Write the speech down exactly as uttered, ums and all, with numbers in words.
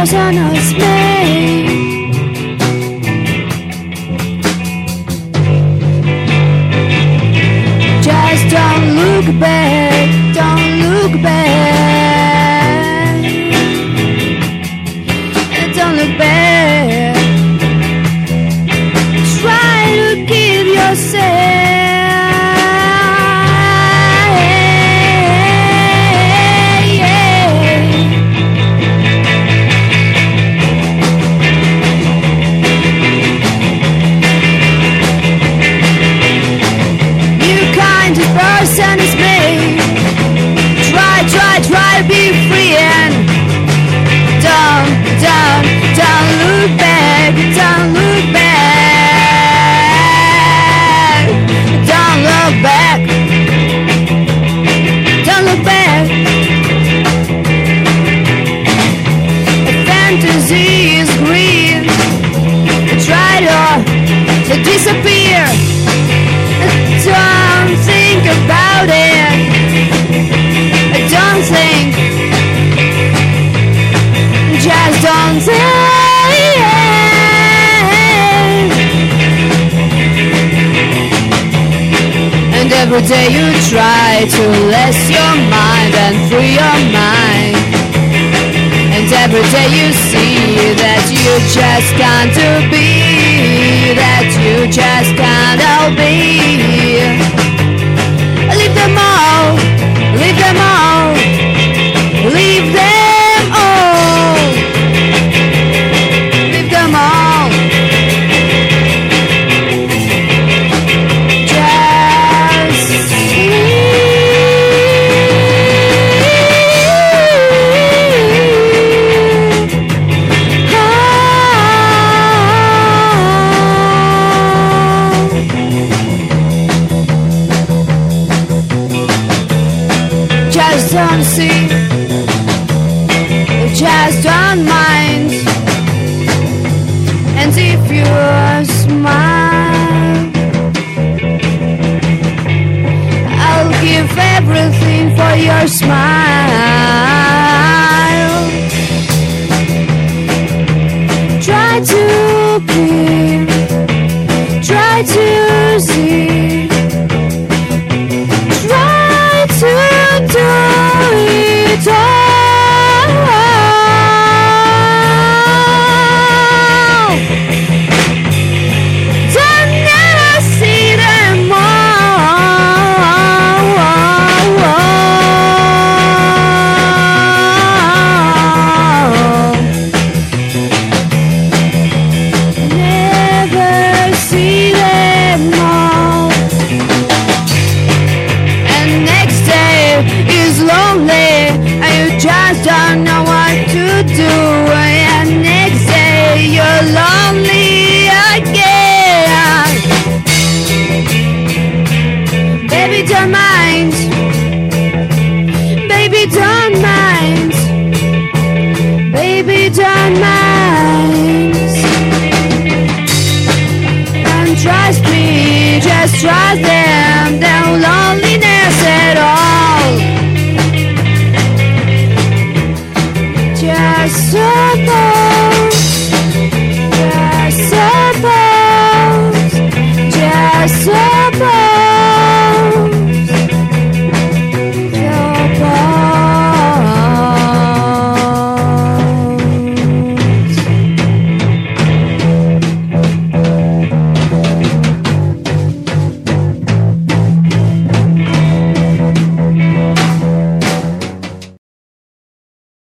person as me. Just don't look back, don't look back, don't look back. Try to keep yourself. Person is me. Try, try, try to be free and don't, don't, don't look back, don't look back, don't look back, don't look back. A fantasy is green. Try to, to disappear. Don't think about it. Don't think. Just don't think. And every day you try to rest your mind and free your mind. And every day you see that you just can't be, that you just can't be. Leave them all, leave them all, leave them all, leave them all. Just just don't see, just don't mind. And if you smile, I'll give everything for your smile. Try to be, try to see, try to do it all. Don't never see them all. Never see them all. And next day is lonely and you just don't know what to do. And next day you're lonely again. Baby, don't mind. Baby, don't mind. Baby, don't mind. And trust me, just trust them.